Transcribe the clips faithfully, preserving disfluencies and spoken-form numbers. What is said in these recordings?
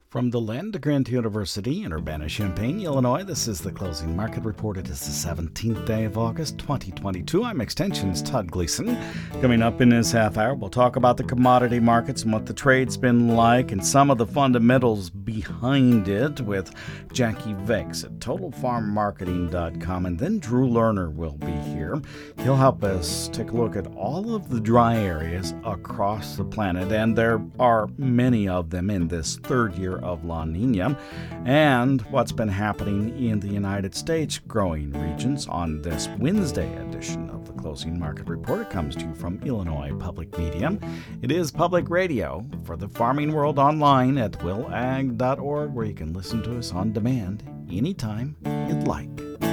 From the Land-Grant University in Urbana-Champaign, Illinois, this is the Closing Market Report. It is the seventeenth day of August, twenty twenty-two. I'm Extension's Todd Gleason. Coming up in this half hour, we'll talk about the commodity markets and what the trade's been like and some of the fundamentals behind it with Jackie Vakes at Total Farm Marketing dot com. And then Drew Lerner will be here. He'll help us take a look at all of the dry areas across the planet, and there are many of them in this third year of La Nina, and what's been happening in the United States growing regions on this Wednesday edition of the Closing Market Report. It comes to you from Illinois Public Media. It is public radio for the farming world online at will ag dot org, where you can listen to us on demand anytime you'd like.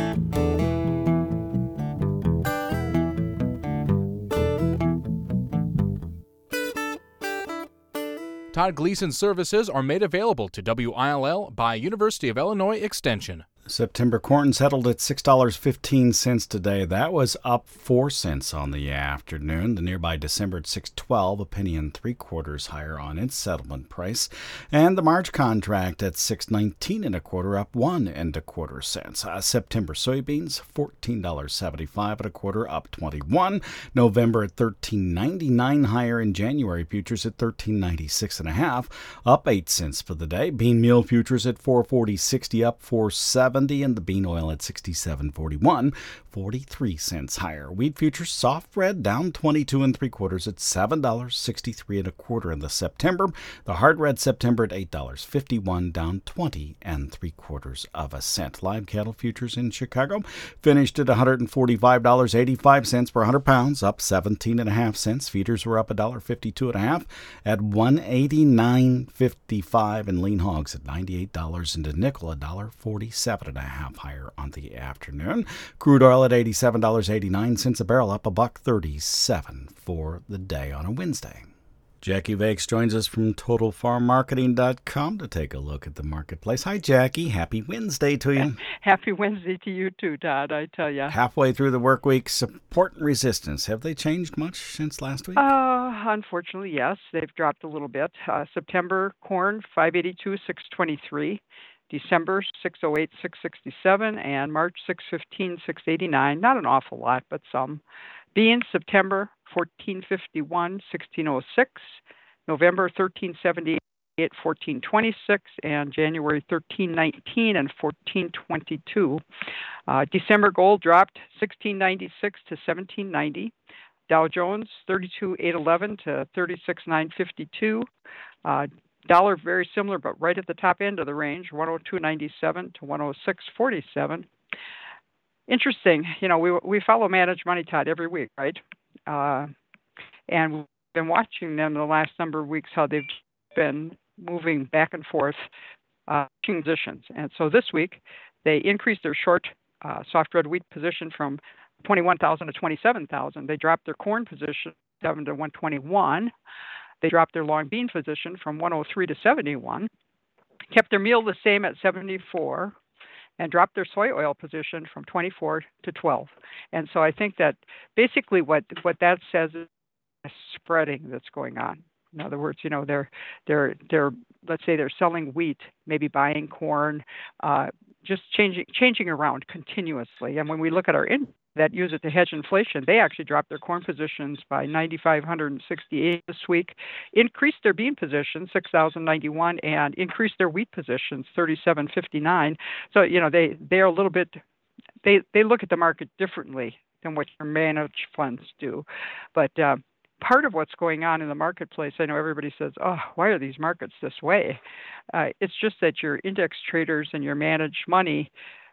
Todd Gleason services are made available to W I L L by University of Illinois Extension. September corn settled at six dollars and fifteen cents today. That was up four cents on the afternoon. The nearby December at six twelve, a penny and three quarters higher on its settlement price. And the March contract at six nineteen and a quarter, up one and a quarter cents. Uh, September soybeans, fourteen dollars and seventy-five and a quarter, up twenty-one. November at thirteen ninety-nine, higher in January futures at thirteen ninety-six and a half, up eight cents for the day. Bean meal futures at four forty sixty, up four seventy. And the bean oil at sixty-seven forty-one, forty-three cents higher. Wheat futures soft red down twenty-two and three quarters at seven dollars and sixty-three and a quarter in the September. The hard red September at eight dollars and fifty-one, down twenty and three quarters of a cent. Live cattle futures in Chicago finished at one hundred forty-five dollars and eighty-five cents per one hundred pounds, up seventeen and a half cents. Feeders were up one dollar and fifty-two and a half at one eighty-nine fifty-five, and lean hogs at ninety-eight dollars, and a nickel a dollar forty-seven and a half higher on the afternoon. Crude oil at eighty-seven dollars and eighty-nine cents a barrel, up a buck thirty-seven for the day on a Wednesday. Jackie Vakes joins us from Total Farm Marketing dot com to take a look at the marketplace. Hi, Jackie. Happy Wednesday to you. Happy Wednesday to you too, Todd, I tell you. Halfway through the work week, support and resistance. Have they changed much since last week? Uh, unfortunately, yes. They've dropped a little bit. Uh, September corn, five eighty-two, six twenty-three. December, six oh eight, six sixty-seven, and March, six fifteen, six eighty-nine. Not an awful lot, but some. Beans, September, fourteen fifty-one, sixteen oh six. November, thirteen seventy-eight, fourteen twenty-six, and January, thirteen nineteen and fourteen twenty-two. Uh, December gold dropped sixteen ninety-six to seventeen ninety. Dow Jones, thirty-two eight eleven to thirty-six nine fifty-two. Uh, Dollar very similar, but right at the top end of the range, one oh two ninety-seven to one oh six forty-seven. Interesting, you know, we we follow Managed Money, Todd, every week, right? Uh, and we've been watching them the last number of weeks, how they've been moving back and forth uh, positions. And so this week, they increased their short uh, soft red wheat position from twenty-one thousand to twenty-seven thousand. They dropped their corn position seven to one twenty-one. They dropped their long bean position from one oh three to seventy-one, kept their meal the same at seventy-four, and dropped their soy oil position from twenty-four to twelve. And so I think that basically what, what that says is a spreading that's going on. In other words, you know, they're they're they're let's say they're selling wheat, maybe buying corn, uh, just changing changing around continuously. And when we look at our in that use it to hedge inflation, they actually dropped their corn positions by nine thousand five hundred sixty-eight this week, increased their bean position six thousand ninety-one, and increased their wheat positions thirty-seven fifty-nine. So, you know, they they're a little bit they they look at the market differently than what your managed funds do. But uh, part of what's going on in the marketplace, I know everybody says, oh, why are these markets this way? Uh, it's just that your index traders and your managed money,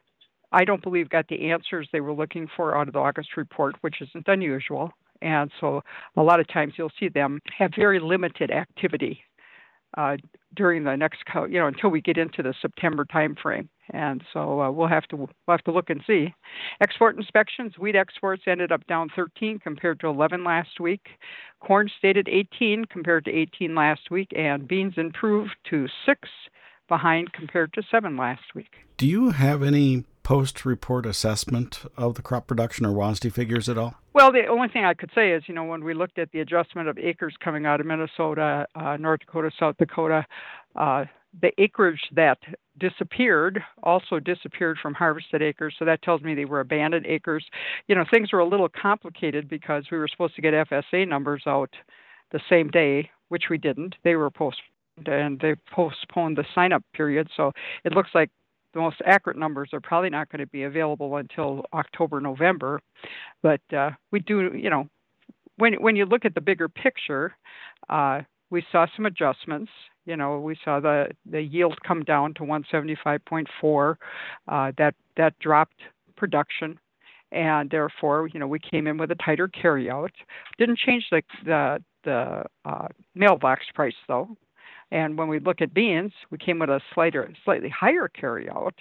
I don't believe, got the answers they were looking for out of the August report, which isn't unusual. And so a lot of times you'll see them have very limited activity uh, during the next, you know, until we get into the September timeframe. And so uh, we'll have to we'll have to look and see. Export inspections, wheat exports ended up down thirteen compared to eleven last week. Corn stayed at eighteen compared to eighteen last week, and beans improved to six behind compared to seven last week. Do you have any post-report assessment of the crop production or W A S D figures at all? Well, the only thing I could say is, you know, when we looked at the adjustment of acres coming out of Minnesota, uh, North Dakota, South Dakota, uh, the acreage that disappeared also disappeared from harvested acres. So that tells me they were abandoned acres. You know, things were a little complicated because we were supposed to get F S A numbers out the same day, which we didn't. They were postponed, and they postponed the sign-up period. So it looks like the most accurate numbers are probably not going to be available until October, November. But uh, we do, you know, when when you look at the bigger picture, uh, we saw some adjustments. You know, we saw the, the yield come down to one seventy-five point four. Uh, that that dropped production, and therefore, you know, we came in with a tighter carryout. Didn't change the the the uh, mailbox price though. And when we look at beans, we came with a slighter, slightly higher carryout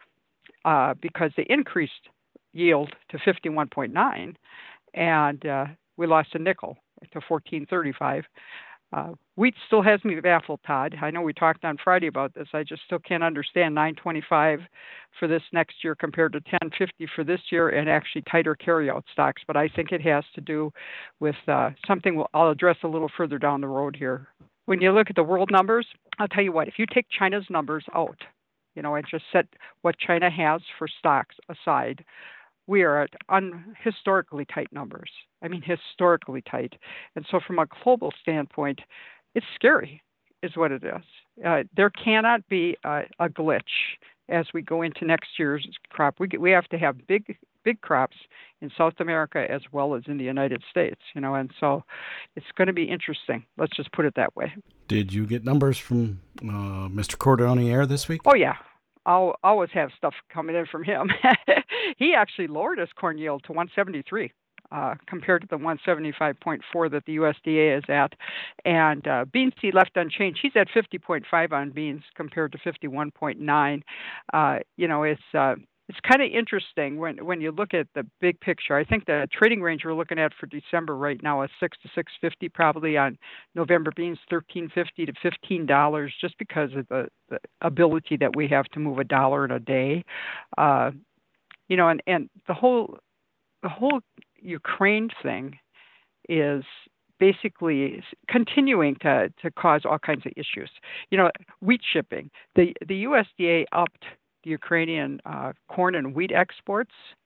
uh, because they increased yield to fifty-one point nine, and uh, we lost a nickel to fourteen thirty-five. Uh, wheat still has me baffled, Todd. I know we talked on Friday about this. I just still can't understand nine twenty-five for this next year compared to ten fifty for this year, and actually tighter carryout stocks. But I think it has to do with uh, something we'll, I'll address a little further down the road here. When you look at the world numbers, I'll tell you what, if you take China's numbers out, you know, and just set what China has for stocks aside, we are at un- historically tight numbers. I mean, historically tight. And so from a global standpoint, it's scary, is what it is. Uh, there cannot be a, a glitch as we go into next year's crop. We, we have to have big, big crops in South America as well as in the United States, you know, and so it's going to be interesting. Let's just put it that way. Did you get numbers from uh, Mister Cordonnier this week? Oh, yeah. I'll always have stuff coming in from him. He actually lowered his corn yield to one seventy-three uh, compared to the one seventy-five point four that the U S D A is at. And uh, beans he left unchanged. He's at fifty point five on beans compared to fifty-one point nine. Uh, you know, it's uh, it's kind of interesting when, when you look at the big picture. I think the trading range we're looking at for December right now is six to six fifty, probably on November beans thirteen fifty to fifteen dollars, just because of the, the ability that we have to move a dollar in a day. Uh, you know, and, and the whole the whole Ukraine thing is basically continuing to, to cause all kinds of issues. You know, wheat shipping. The the U S D A upped the Ukrainian uh, corn and wheat exports,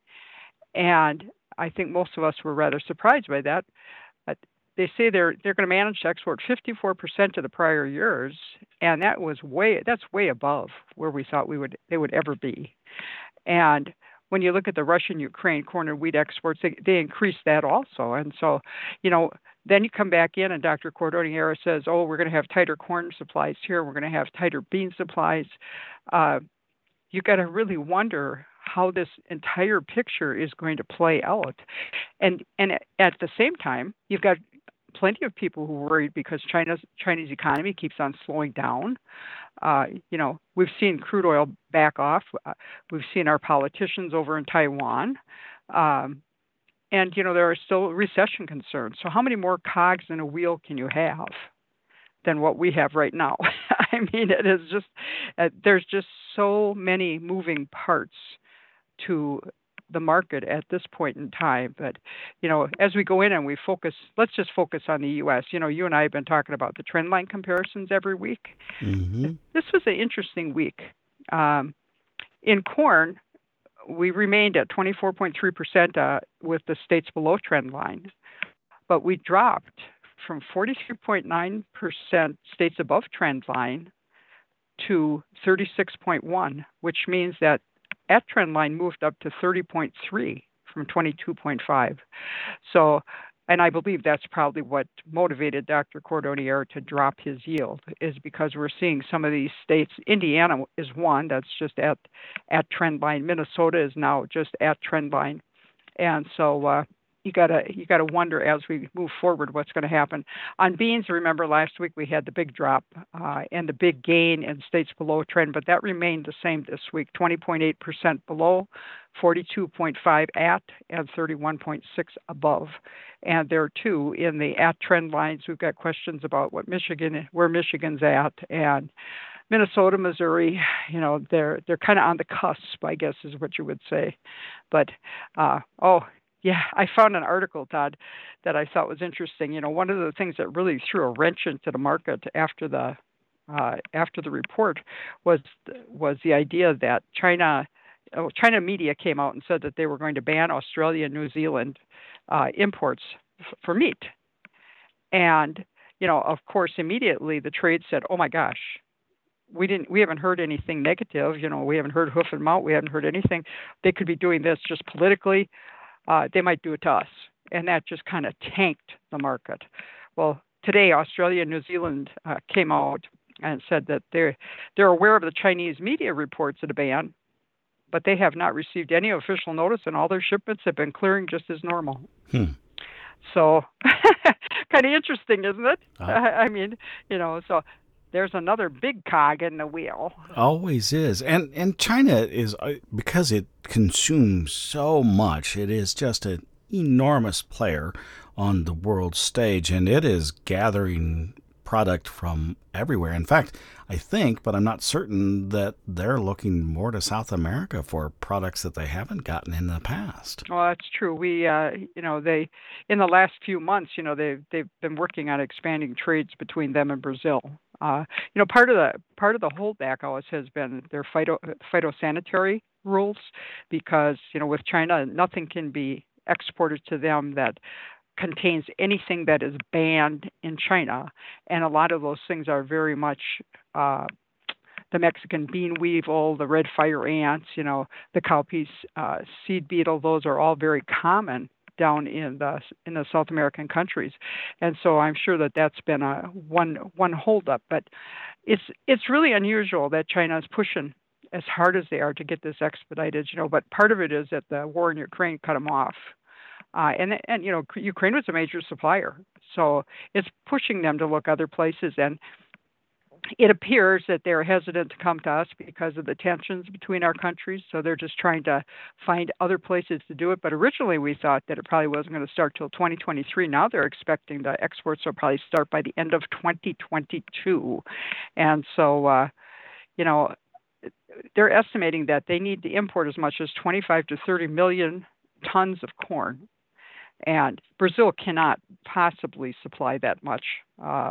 and I think most of us were rather surprised by that. But they say they're they're going to manage to export fifty-four percent of the prior years, and that was way that's way above where we thought we would they would ever be. And when you look at the Russian-Ukraine corn and wheat exports, they, they increased that also. And so, you know, then you come back in and Doctor Cordonnier says, oh, we're going to have tighter corn supplies here. We're going to have tighter bean supplies. Uh, you got to really wonder how this entire picture is going to play out. And and at the same time, you've got plenty of people who are worried because China's Chinese economy keeps on slowing down. Uh, you know, we've seen crude oil back off. Uh, we've seen our politicians over in Taiwan. Um, and, you know, there are still recession concerns. So how many more cogs in a wheel can you have than what we have right now? I mean, it is just, uh, there's just so many moving parts to the market at this point in time. But, you know, as we go in and we focus, let's just focus on the U S. You know, you and I have been talking about the trend line comparisons every week. Mm-hmm. This was an interesting week. Um, in corn, we remained at twenty-four point three percent uh, with the states below trend line, but we dropped from forty-three point nine percent states above trend line to thirty-six point one, which means that at trend line moved up to thirty point three from twenty-two point five. So, and I believe that's probably what motivated Doctor Cordonnier to drop his yield, is because we're seeing some of these states. Indiana is one that's just at at trend line. Minnesota is now just at trend line, and so uh, you gotta you gotta wonder as we move forward what's going to happen. On beans, remember last week we had the big drop uh, and the big gain in states below trend, but that remained the same this week: twenty point eight percent below, forty-two point five at, and thirty-one point six above. And there too, in the at trend lines, we've got questions about what Michigan, where Michigan's at, and Minnesota, Missouri. You know, they're they're kind of on the cusp, I guess, is what you would say. But uh, oh. Yeah, I found an article, Todd, that I thought was interesting. You know, one of the things that really threw a wrench into the market after the uh, after the report was was the idea that China, oh, China media came out and said that they were going to ban Australia and New Zealand uh, imports f- for meat. And, you know, of course, immediately the trade said, oh, my gosh, we didn't, we haven't heard anything negative. You know, we haven't heard hoof and mouth. We haven't heard anything. They could be doing this just politically. Uh, they might do it to us. And that just kind of tanked the market. Well, today, Australia and New Zealand uh, came out and said that they're, they're aware of the Chinese media reports of the ban, but they have not received any official notice, and all their shipments have been clearing just as normal. Hmm. So, kind of interesting, isn't it? Uh, I mean, you know, so there's another big cog in the wheel. Always is. And and China is, uh, because it consumes so much, it is just an enormous player on the world stage, and it is gathering product from everywhere. In fact, I think, but I'm not certain, that they're looking more to South America for products that they haven't gotten in the past. Well, that's true. We, uh, you know, they, in the last few months, you know, they've they've been working on expanding trades between them and Brazil. Uh, you know, part of the part of the holdback always has been their phyto phytosanitary rules, because you know, with China, nothing can be exported to them that contains anything that is banned in China, and a lot of those things are very much uh, the Mexican bean weevil, the red fire ants, you know, the cowpea uh, seed beetle. Those are all very common down in the in the South American countries, and so I'm sure that that's been a one one holdup. But it's it's really unusual that China is pushing as hard as they are to get this expedited. You know, but part of it is that the war in Ukraine cut them off. Uh, and, and, you know, Ukraine was a major supplier, so it's pushing them to look other places. And it appears that they're hesitant to come to us because of the tensions between our countries, so they're just trying to find other places to do it. But originally we thought that it probably wasn't going to start till twenty twenty-three. Now they're expecting the exports will probably start by the end of twenty twenty-two. And so, uh, you know, they're estimating that they need to import as much as twenty-five to thirty million tons of corn. And Brazil cannot possibly supply that much. Uh,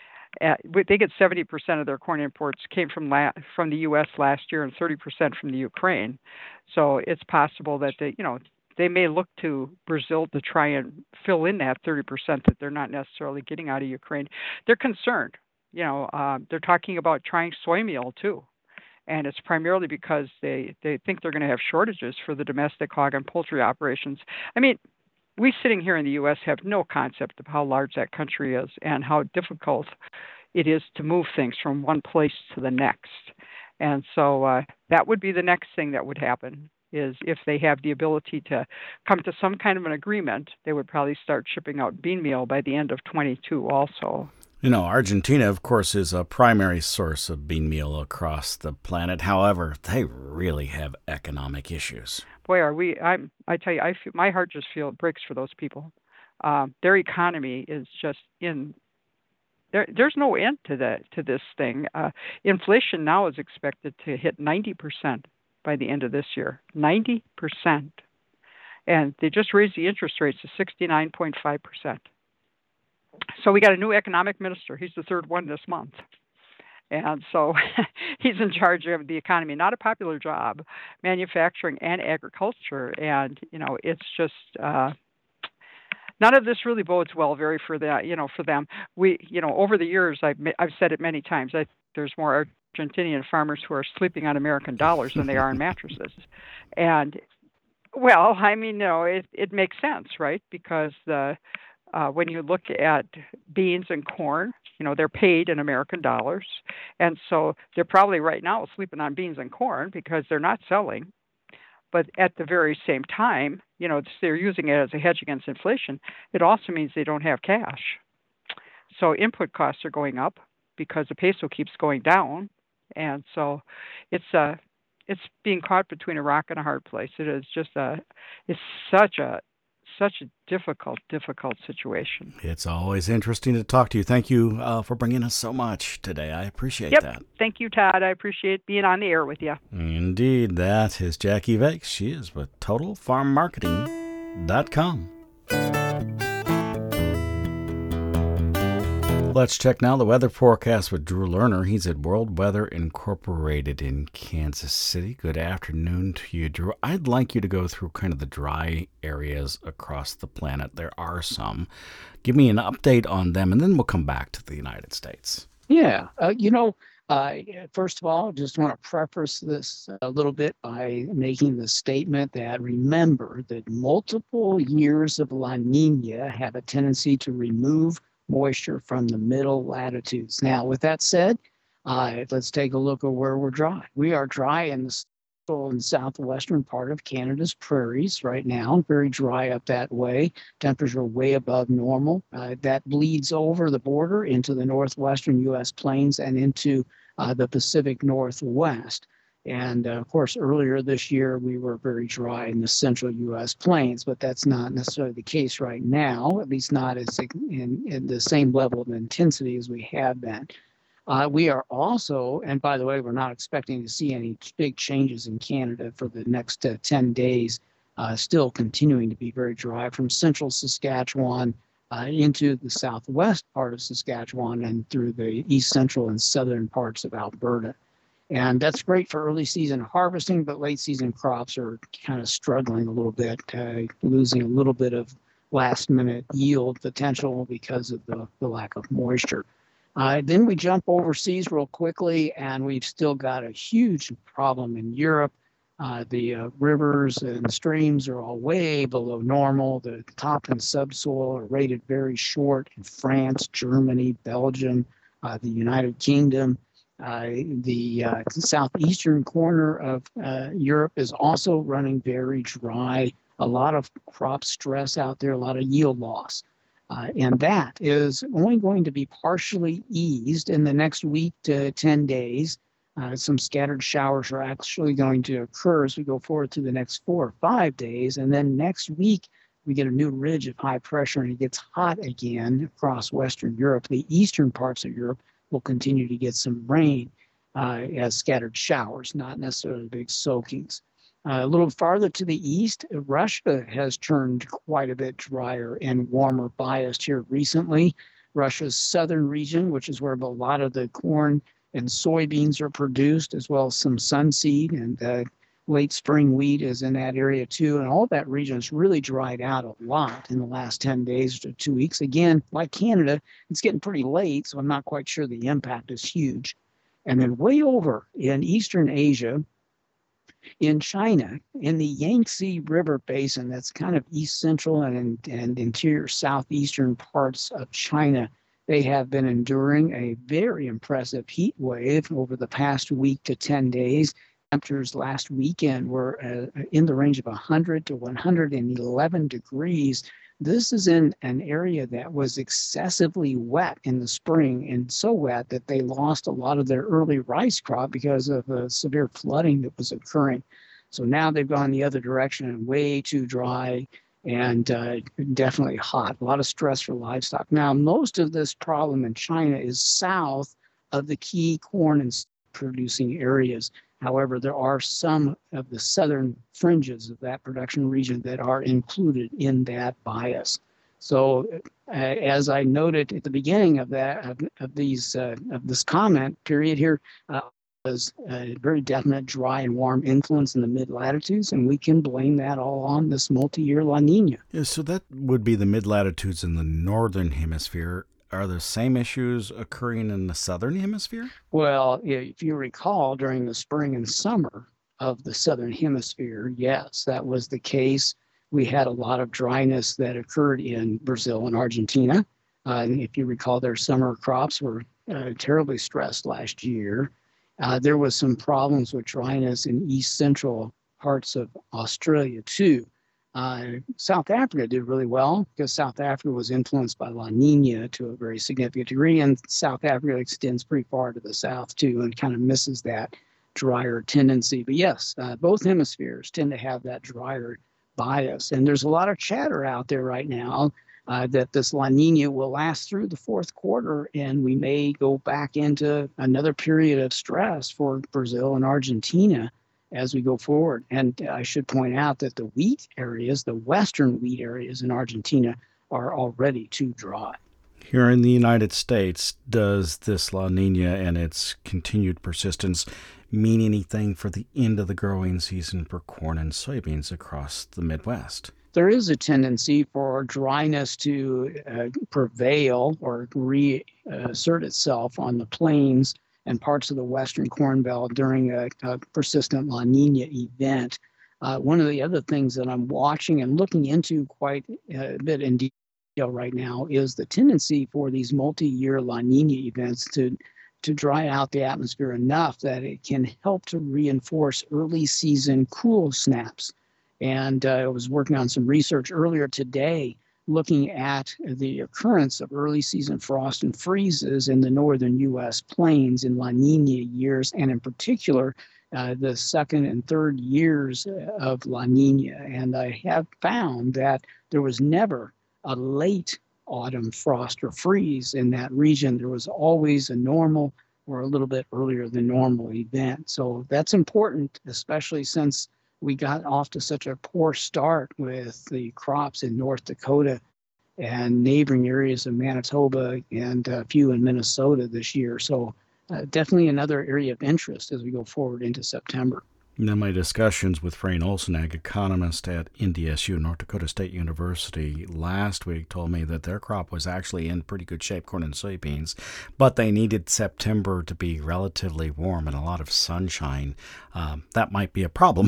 they get seventy percent of their corn imports came from la- from the U S last year, and thirty percent from the Ukraine. So it's possible that they, you know, they may look to Brazil to try and fill in that thirty percent that they're not necessarily getting out of Ukraine. They're concerned. You know, uh, they're talking about trying soy meal too. And it's primarily because they, they think they're going to have shortages for the domestic hog and poultry operations. I mean, we sitting here in the U S have no concept of how large that country is and how difficult it is to move things from one place to the next. And so uh, that would be the next thing that would happen, is if they have the ability to come to some kind of an agreement, they would probably start shipping out bean meal by the end of twenty-two also. You know, Argentina, of course, is a primary source of bean meal across the planet. However, they really have economic issues. Boy, are we! I'm. I tell you, I feel, my heart just feel breaks for those people. Um, their economy is just in. There, there's no end to that to this thing. Uh, inflation now is expected to hit ninety percent by the end of this year. Ninety percent, and they just raised the interest rates to sixty-nine point five percent. So we got a new economic minister. He's the third one this month. And so he's in charge of the economy, not a popular job, manufacturing and agriculture. And, you know, it's just, uh, none of this really bodes well very for that, you know, for them. We, you know, over the years, I've, I've said it many times, I, there's more Argentinian farmers who are sleeping on American dollars than they are on mattresses. And, well, I mean, you know, it, it makes sense, right? Because the, Uh, when you look at beans and corn, you know, they're paid in American dollars. And so they're probably right now sleeping on beans and corn because they're not selling. But at the very same time, you know, they're using it as a hedge against inflation. It also means they don't have cash. So input costs are going up because the peso keeps going down. And so it's uh, it's being caught between a rock and a hard place. It is just a, it's such a, such a difficult, difficult situation. It's always interesting to talk to you. Thank you uh, for bringing us so much today. I appreciate yep. that. Thank you, Todd. I appreciate being on the air with you. Indeed. That is Jackie Vakes. She is with Total Farm Marketing dot com. Let's check now the weather forecast with Drew Lerner. He's at World Weather Incorporated in Kansas City. Good afternoon to you, Drew. I'd like you to go through kind of the dry areas across the planet. There are some. Give me an update on them, and then we'll come back to the United States. Yeah, uh, you know, uh, first of all, just want to preface this a little bit by making the statement that remember that multiple years of La Nina have a tendency to remove moisture from the middle latitudes. Now, with that said, uh, let's take a look at where we're dry. We are dry in the central and southwestern part of Canada's prairies right now, very dry up that way. Temperatures are way above normal. Uh, that bleeds over the border into the northwestern U S plains and into uh, the Pacific Northwest. And uh, of course, earlier this year, we were very dry in the central U S plains, but that's not necessarily the case right now, at least not as in, in the same level of intensity as we have been. Uh, we are also, and by the way, we're not expecting to see any big changes in Canada for the next uh, ten days, uh, still continuing to be very dry from central Saskatchewan uh, into the southwest part of Saskatchewan and through the east central and southern parts of Alberta. And that's great for early season harvesting, but late season crops are kind of struggling a little bit, uh, losing a little bit of last minute yield potential because of the, the lack of moisture. Uh, then we jump overseas real quickly, and we've still got a huge problem in Europe. Uh, the uh, rivers and streams are all way below normal. The top and subsoil are rated very short in France, Germany, Belgium, uh, the United Kingdom. Uh, the uh, southeastern corner of uh, Europe is also running very dry. A lot of crop stress out there, a lot of yield loss. Uh, and that is only going to be partially eased in the next week to ten days. Uh, some scattered showers are actually going to occur as we go forward to the next four or five days. And then next week, we get a new ridge of high pressure and it gets hot again across Western Europe. The eastern parts of Europe will continue to get some rain uh, as scattered showers, not necessarily big soakings. Uh, a little farther to the east, Russia has turned quite a bit drier and warmer biased here recently. Russia's southern region, which is where a lot of the corn and soybeans are produced, as well as some sunseed and uh, late spring wheat is in that area too. And all that region has really dried out a lot in the last ten days to two weeks. Again, like Canada, it's getting pretty late, so I'm not quite sure the impact is huge. And then way over in Eastern Asia, in China, in the Yangtze River Basin, that's kind of east central and, and interior southeastern parts of China, they have been enduring a very impressive heat wave over the past week to ten days. Temperatures last weekend were uh, in the range of one hundred to one hundred eleven degrees. This is in an area that was excessively wet in the spring, and so wet that they lost a lot of their early rice crop because of the severe flooding that was occurring. So now they've gone the other direction and way too dry and uh, definitely hot. A lot of stress for livestock. Now, most of this problem in China is south of the key corn and producing areas. However, there are some of the southern fringes of that production region that are included in that bias. So, uh, as I noted at the beginning of that of, of these uh, of this comment period here, uh, was a very definite dry and warm influence in the mid latitudes, and we can blame that all on this multi-year La Nina. Yeah, so that would be the mid latitudes in the northern hemisphere. Are the same issues occurring in the southern hemisphere? Well, if you recall, during the spring and summer of the southern hemisphere, yes, that was the case. We had a lot of dryness that occurred in Brazil and Argentina. Uh, and if you recall, their summer crops were uh, terribly stressed last year. Uh, there was some problems with dryness in east central parts of Australia, too. Uh, South Africa did really well because South Africa was influenced by La Nina to a very significant degree, and South Africa extends pretty far to the south too and kind of misses that drier tendency. But yes, uh, both hemispheres tend to have that drier bias, and there's a lot of chatter out there right now uh, that this La Nina will last through the fourth quarter, and we may go back into another period of stress for Brazil and Argentina as we go forward. And I should point out that the wheat areas, the western wheat areas in Argentina, are already too dry. Here in the United States, does this La Nina and its continued persistence mean anything for the end of the growing season for corn and soybeans across the Midwest? There is a tendency for dryness to uh, prevail or reassert itself on the plains and parts of the western Corn Belt during a, a persistent La Nina event. Uh, one of the other things that I'm watching and looking into quite a bit in detail right now is the tendency for these multi-year La Nina events to to dry out the atmosphere enough that it can help to reinforce early season cool snaps. And uh, I was working on some research earlier today looking at the occurrence of early season frost and freezes in the northern U S plains in La Nina years, and in particular, uh, the second and third years of La Nina. And I have found that there was never a late autumn frost or freeze in that region. There was always a normal or a little bit earlier than normal event. So that's important, especially since we got off to such a poor start with the crops in North Dakota and neighboring areas of Manitoba and a few in Minnesota this year. So uh, definitely another area of interest as we go forward into September. In my discussions with Frayne Olson, ag economist at N D S U, North Dakota State University, last week told me that their crop was actually in pretty good shape, corn and soybeans, but they needed September to be relatively warm and a lot of sunshine. Um, that might be a problem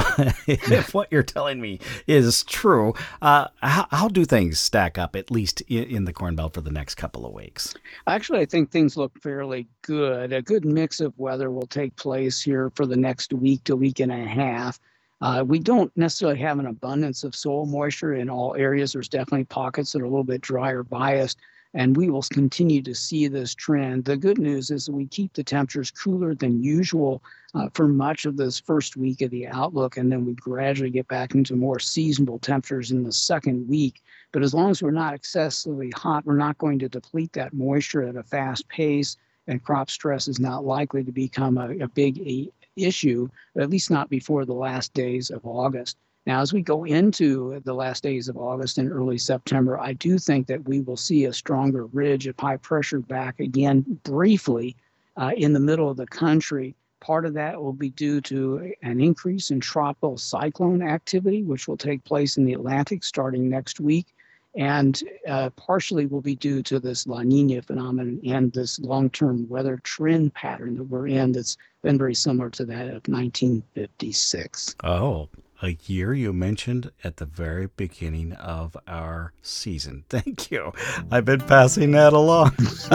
if what you're telling me is true. Uh, how, how do things stack up, at least in, in the Corn Belt, for the next couple of weeks? Actually, I think things look fairly good. A good mix of weather will take place here for the next week to week and a half. Uh, we don't necessarily have an abundance of soil moisture in all areas. There's definitely pockets that are a little bit drier biased, and we will continue to see this trend. The good news is that we keep the temperatures cooler than usual uh, for much of this first week of the outlook, and then we gradually get back into more seasonable temperatures in the second week. But as long as we're not excessively hot, we're not going to deplete that moisture at a fast pace, and crop stress is not likely to become a, a big a, issue, but at least not before the last days of August. Now, as we go into the last days of August and early September, I do think that we will see a stronger ridge of high pressure back again briefly uh, in the middle of the country. Part of that will be due to an increase in tropical cyclone activity, which will take place in the Atlantic starting next week, and uh, partially will be due to this La Nina phenomenon and this long-term weather trend pattern that we're in that's been very similar to that of nineteen fifty-six. Oh, a year you mentioned at the very beginning of our season. Thank you. I've been passing that along.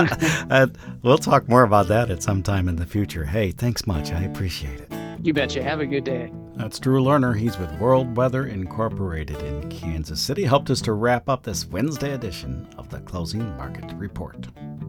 And we'll talk more about that at some time in the future. Hey, thanks much. I appreciate it. You betcha. Have a good day. That's Drew Lerner. He's with World Weather Incorporated in Kansas City. Helped us to wrap up this Wednesday edition of the Closing Market Report.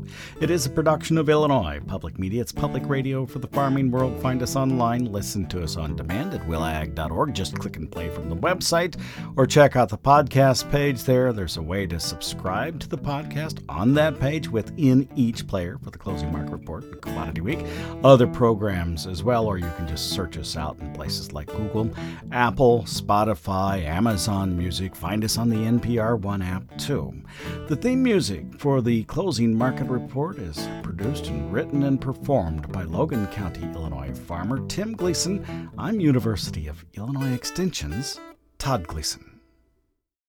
It is a production of Illinois Public Media. It's public radio for the farming world. Find us online. Listen to us on demand at will ag dot org. Just click and play from the website or check out the podcast page there. There's a way to subscribe to the podcast on that page within each player for the Closing Market Report and Commodity Week. Other programs as well, or you can just search us out in places like Google, Apple, Spotify, Amazon Music. Find us on the N P R One app too. The theme music for the Closing Market Report is produced and written and performed by Logan County, Illinois farmer Tim Gleason. I'm University of Illinois Extension's Todd Gleason.